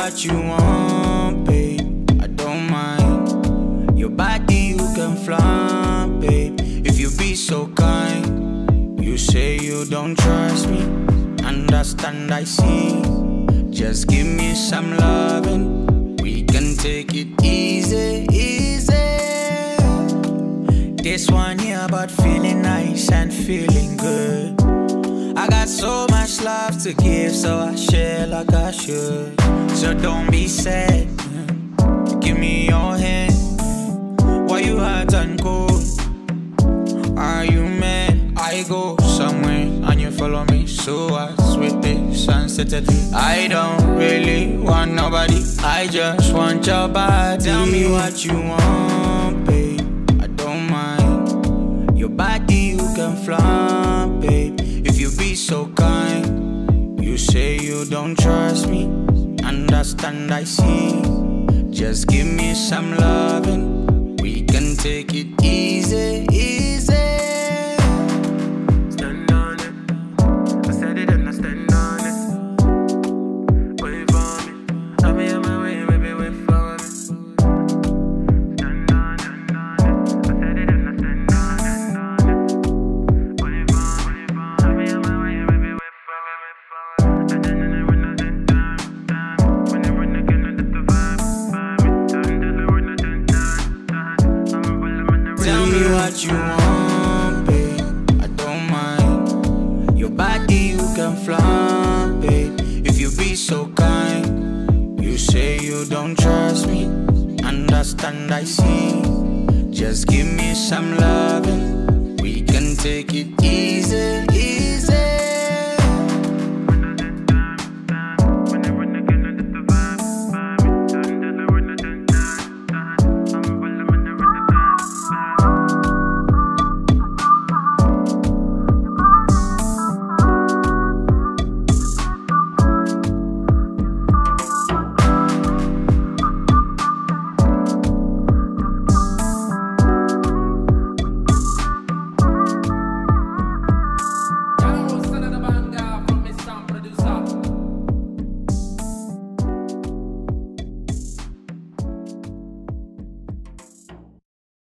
what you want, babe. I don't mind. Your body you can flaunt, babe. If you be so kind. You say you don't trust me. Understand, I see. Just give me some loving. We can take it easy, easy. This one here about feeling nice and feeling good. I got so much love to give, so I share like I should. So don't be sad, give me your hand. Why you hot and cold? Are you mad? I go somewhere and you follow me. So I sweet the sunset. I don't really want nobody, I just want your body. Tell me what you want, babe. I don't mind. Your body you can flaunt, babe. If you be so kind. You say you don't trust me. Understand, I see. Just give me some loving. We can take it easy, easy. Stand on it. I said it and I stand on it. Wait for me. I'll be on my way, baby, wait for me. Stand on it. I said it and I stand on it. Wait for me. I'll be on my way, baby, wait for me. And then when I did time. When I run again, I did the vibe. Turn to the when I did time. Tell me what you want, babe. I don't mind. Your body you can flaunt, babe. If you be so kind. You say you don't trust me. Understand, I see. Just give me some loving. We can take it easy.